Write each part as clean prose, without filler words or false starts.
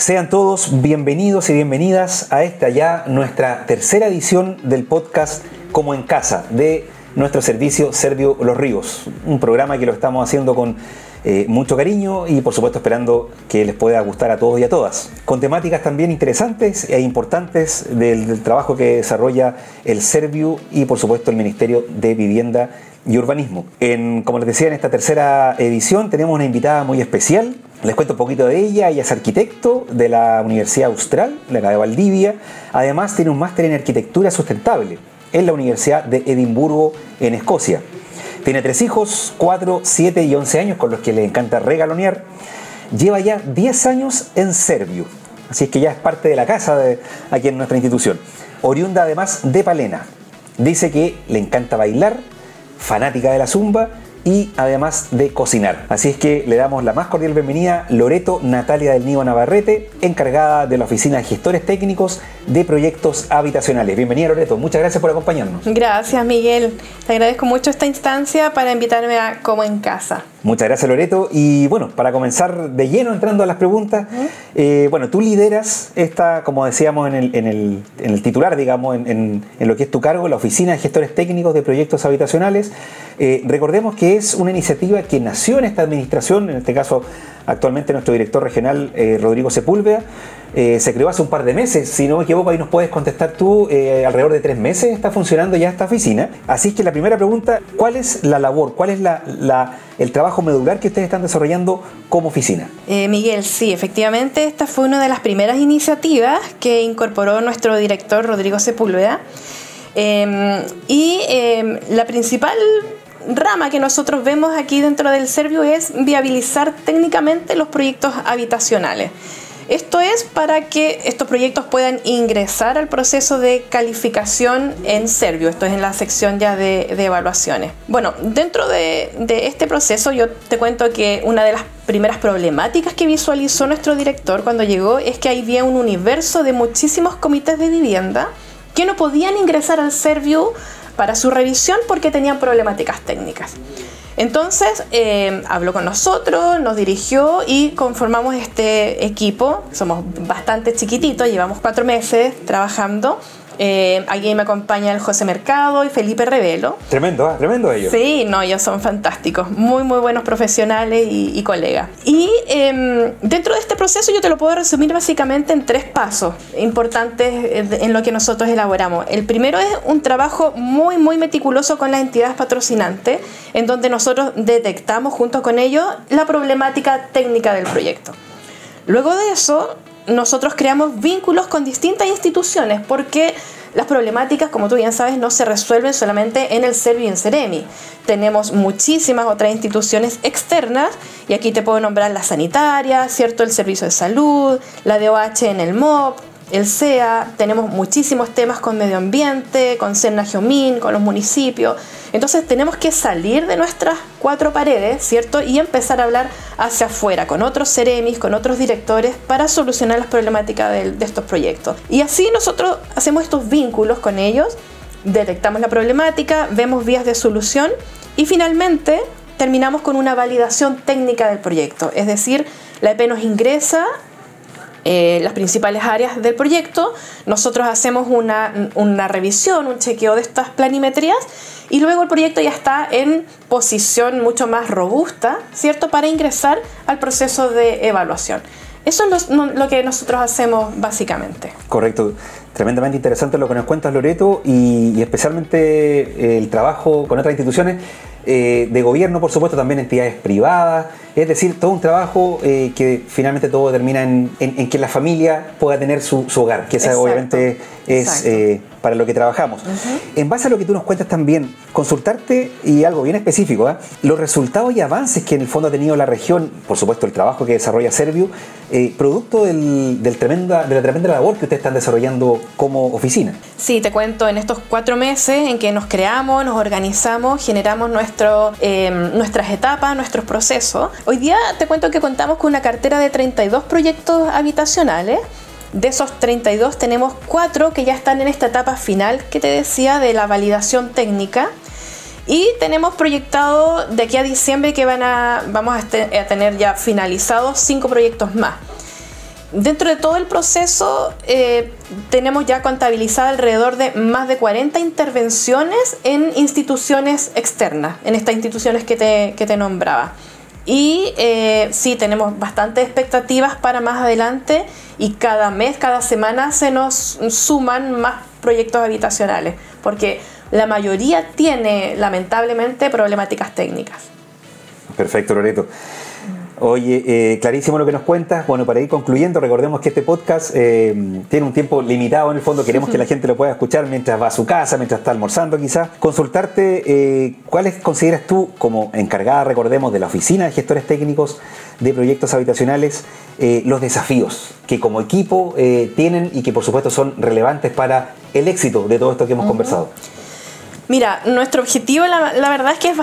Sean todos bienvenidos y bienvenidas a esta ya nuestra tercera edición del podcast Como en Casa de nuestro servicio Servio Los Ríos, un programa que lo estamos haciendo con mucho cariño y por supuesto esperando que les pueda gustar a todos y a todas, con temáticas también interesantes e importantes del trabajo que desarrolla el Servio y por supuesto el Ministerio de Vivienda y Urbanismo. Como les decía, en esta tercera edición tenemos una invitada muy especial. Les cuento un poquito de ella. Ella es arquitecto de la Universidad Austral, de acá de Valdivia. Además tiene un máster en arquitectura sustentable en la Universidad de Edimburgo, en Escocia. Tiene 3 hijos, 4, 7 y 11 años, con los que le encanta regalonear. Lleva ya 10 años en Servio, así es que ya es parte de la casa aquí en nuestra institución. Oriunda además de Palena. Dice que le encanta bailar, fanática de la zumba y además de cocinar. Así es que le damos la más cordial bienvenida a Loreto Natalia del Nido Navarrete, encargada de la Oficina de Gestores Técnicos de Proyectos Habitacionales. Bienvenida, Loreto, muchas gracias por acompañarnos. Gracias, Miguel. Te agradezco mucho esta instancia para invitarme a Como en Casa. Muchas gracias, Loreto. Y bueno, para comenzar de lleno entrando a las preguntas, tú lideras esta, como decíamos en el titular, digamos, en lo que es tu cargo, la Oficina de Gestores Técnicos de Proyectos Habitacionales. Recordemos que es una iniciativa que nació en esta administración, en este caso actualmente nuestro director regional, Rodrigo Sepúlveda. Se creó hace un par de meses, si no me equivoco, ahí nos puedes contestar tú, alrededor de 3 meses está funcionando ya esta oficina. Así que la primera pregunta, ¿cuál es la labor, cuál es el trabajo medular que ustedes están desarrollando como oficina? Miguel, sí, efectivamente esta fue una de las primeras iniciativas que incorporó nuestro director Rodrigo Sepúlveda. La principal rama que nosotros vemos aquí dentro del Servio es viabilizar técnicamente los proyectos habitacionales. Esto es para que estos proyectos puedan ingresar al proceso de calificación en Servio. Esto es en la sección ya de evaluaciones. Bueno, dentro de este proceso yo te cuento que una de las primeras problemáticas que visualizó nuestro director cuando llegó es que había un universo de muchísimos comités de vivienda que no podían ingresar al Servio para su revisión porque tenían problemáticas técnicas. Entonces habló con nosotros, nos dirigió y conformamos este equipo. Somos bastante chiquititos, llevamos 4 meses trabajando. Aquí me acompaña el José Mercado y Felipe Revelo. Tremendo ellos. Sí, no, ellos son fantásticos, muy buenos profesionales y colegas. Y dentro de este proceso yo te lo puedo resumir básicamente en 3 pasos importantes en lo que nosotros elaboramos. El primero es un trabajo muy meticuloso con las entidades patrocinantes, en donde nosotros detectamos junto con ellos la problemática técnica del proyecto. Luego de eso, nosotros creamos vínculos con distintas instituciones porque las problemáticas, como tú bien sabes, no se resuelven solamente en el Servio y en Ceremi. Tenemos muchísimas otras instituciones externas y aquí te puedo nombrar la sanitaria, ¿cierto? El Servicio de Salud, la DOH en el MOP, el CEA. Tenemos muchísimos temas con medio ambiente, con Cernagiomín, con los municipios. Entonces tenemos que salir de nuestras 4 paredes, ¿cierto? Y empezar a hablar hacia afuera, con otros Ceremis, con otros directores, para solucionar las problemáticas de estos proyectos. Y así nosotros hacemos estos vínculos con ellos, detectamos la problemática, vemos vías de solución y finalmente terminamos con una validación técnica del proyecto. Es decir, la EP nos ingresa las principales áreas del proyecto, nosotros hacemos una revisión, un chequeo de estas planimetrías y luego el proyecto ya está en posición mucho más robusta, ¿cierto?, para ingresar al proceso de evaluación. Eso es lo que nosotros hacemos básicamente. Correcto. Tremendamente interesante lo que nos cuentas, Loreto, y especialmente el trabajo con otras instituciones de gobierno, por supuesto, también entidades privadas, es decir, todo un trabajo que finalmente todo termina en que la familia pueda tener su hogar, que esa obviamente es para lo que trabajamos. En base a lo que tú nos cuentas también, consultarte y algo bien específico, los resultados y avances que en el fondo ha tenido la región, por supuesto el trabajo que desarrolla Servio, producto de la tremenda labor que ustedes están desarrollando como oficina. Sí, te cuento, en estos 4 meses en que nos creamos, nos organizamos, generamos nuestras etapas, nuestros procesos. Hoy día te cuento que contamos con una cartera de 32 proyectos habitacionales. De esos 32 tenemos 4 que ya están en esta etapa final que te decía de la validación técnica. Y tenemos proyectado de aquí a diciembre que vamos a tener ya finalizados 5 proyectos más. Dentro de todo el proceso tenemos ya contabilizado alrededor de más de 40 intervenciones en instituciones externas, en estas instituciones que te nombraba. Y sí, tenemos bastantes expectativas para más adelante y cada mes, cada semana se nos suman más proyectos habitacionales, porque la mayoría tiene lamentablemente problemáticas técnicas. Perfecto, Loreto. Oye, clarísimo lo que nos cuentas. Bueno, para ir concluyendo, recordemos que este podcast tiene un tiempo limitado en el fondo. Queremos que la gente lo pueda escuchar mientras va a su casa, mientras está almorzando quizás. Consultarte cuáles consideras tú como encargada, recordemos, de la Oficina de Gestores Técnicos de Proyectos Habitacionales, los desafíos que como equipo tienen y que por supuesto son relevantes para el éxito de todo esto que hemos conversado. Mira, nuestro objetivo la verdad es que es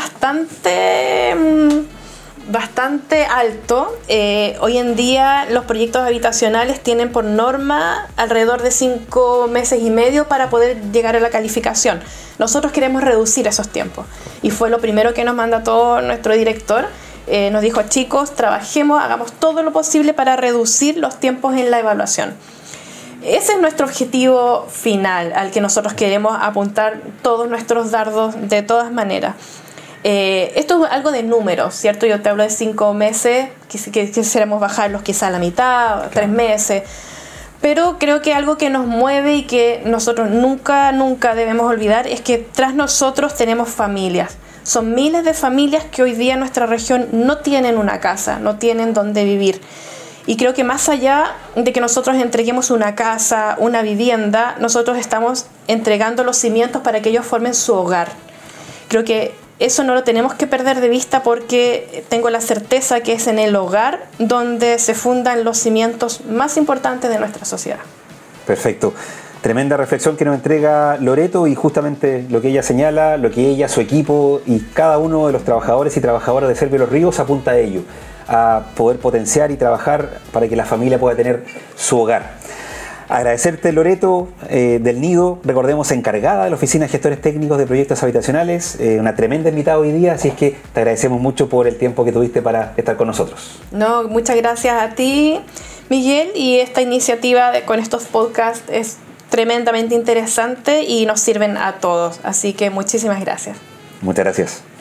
bastante alto. Hoy en día los proyectos habitacionales tienen por norma alrededor de 5 meses y medio para poder llegar a la calificación. Nosotros queremos reducir esos tiempos y fue lo primero que nos mandató nuestro director. Nos dijo: chicos, trabajemos, hagamos todo lo posible para reducir los tiempos en la evaluación. Ese es nuestro objetivo final al que nosotros queremos apuntar todos nuestros dardos de todas maneras. Esto es algo de números, ¿cierto? Yo te hablo de 5 meses, que quisiéramos bajarlos quizá a la mitad, claro, 3 meses. Pero creo que algo que nos mueve y que nosotros nunca debemos olvidar es que tras nosotros tenemos familias. Son miles de familias que hoy día en nuestra región no tienen una casa, no tienen dónde vivir. Y creo que más allá de que nosotros entreguemos una casa, una vivienda, nosotros estamos entregando los cimientos para que ellos formen su hogar. Creo que eso no lo tenemos que perder de vista, porque tengo la certeza que es en el hogar donde se fundan los cimientos más importantes de nuestra sociedad. Perfecto. Tremenda reflexión que nos entrega Loreto, y justamente lo que ella señala, lo que ella, su equipo y cada uno de los trabajadores y trabajadoras de Servio Los Ríos apunta a ello, a poder potenciar y trabajar para que la familia pueda tener su hogar. Agradecerte, Loreto, del Nido, recordemos, encargada de la Oficina de Gestores Técnicos de Proyectos Habitacionales, una tremenda invitada hoy día, así es que te agradecemos mucho por el tiempo que tuviste para estar con nosotros. No, muchas gracias a ti, Miguel, y esta iniciativa con estos podcasts es tremendamente interesante y nos sirven a todos, así que muchísimas gracias. Muchas gracias.